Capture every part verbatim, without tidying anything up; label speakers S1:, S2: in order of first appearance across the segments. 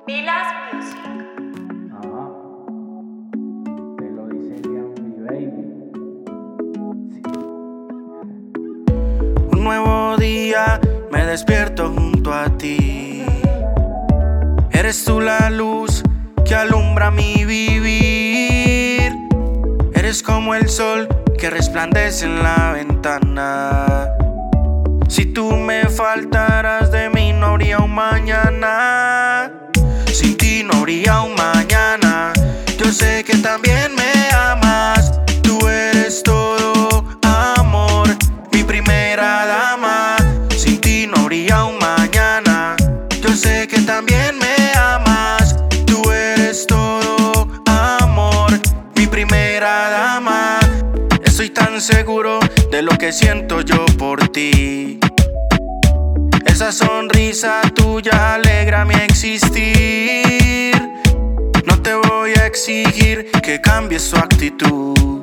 S1: Milas Music.
S2: Ajá. Te lo dice Liam, baby. Sí.
S3: Un nuevo día, me despierto junto a ti. Eres tú la luz que alumbra mi vivir. Eres como el sol que resplandece en la ventana. Si tú me faltaras, de mí no habría un mañana. Sin ti no habría un mañana. Yo sé que también me amas. Tú eres todo amor, mi primera dama. Sin ti no habría un mañana. Yo sé que también me amas. Tú eres todo amor, mi primera dama. Estoy tan seguro de lo que siento yo por ti. Esa sonrisa tuya alegra mi existir. No te voy a exigir que cambies tu actitud,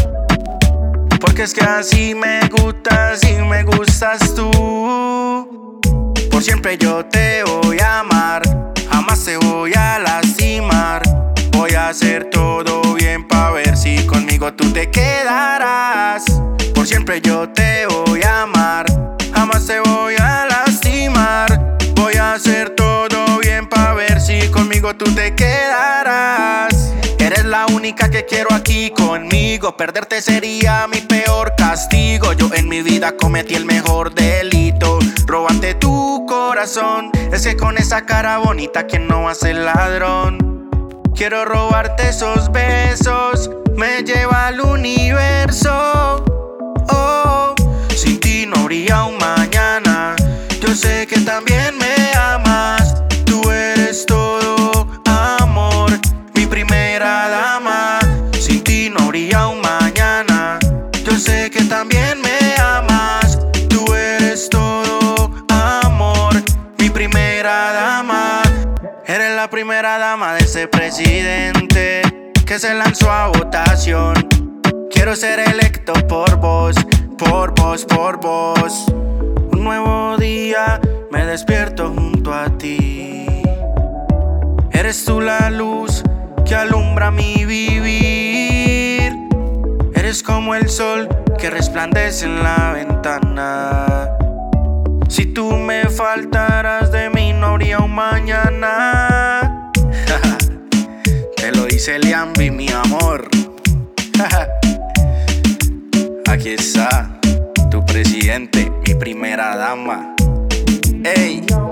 S3: porque es que así me gustas y me gustas tú. Por siempre yo te voy a amar, jamás te voy a lastimar. Voy a hacer todo bien pa' ver si conmigo tú te quedarás. Por siempre yo te voy a amar, jamás te voy a lastimar. Voy a hacer todo bien pa' ver si conmigo tú te quedarás. Eres la única que quiero aquí conmigo. Perderte sería mi peor castigo. Yo en mi vida cometí el mejor delito, robarte tu corazón. Es que con esa cara bonita, ¿quién no va a ser ladrón? Quiero robarte esos besos, me lleva al universo. Oh, sin ti no habría un mañana. Yo sé que también me amas. Tú eres todo amor, mi primera dama. Sin ti no habría un mañana. Yo sé que también me amas. Tú eres todo amor, mi primera dama. Eres la primera dama de ese presidente que se lanzó a votación. Quiero ser electo por vos, por vos, por vos. Un nuevo día, me despierto junto a ti. Eres tú la luz que alumbra mi vivir. Eres como el sol que resplandece en la ventana. Si tú me faltaras, de mí no habría un mañana. Te lo dice Liam, mi amor. Aquí está tu presidente, mi primera dama. Ey.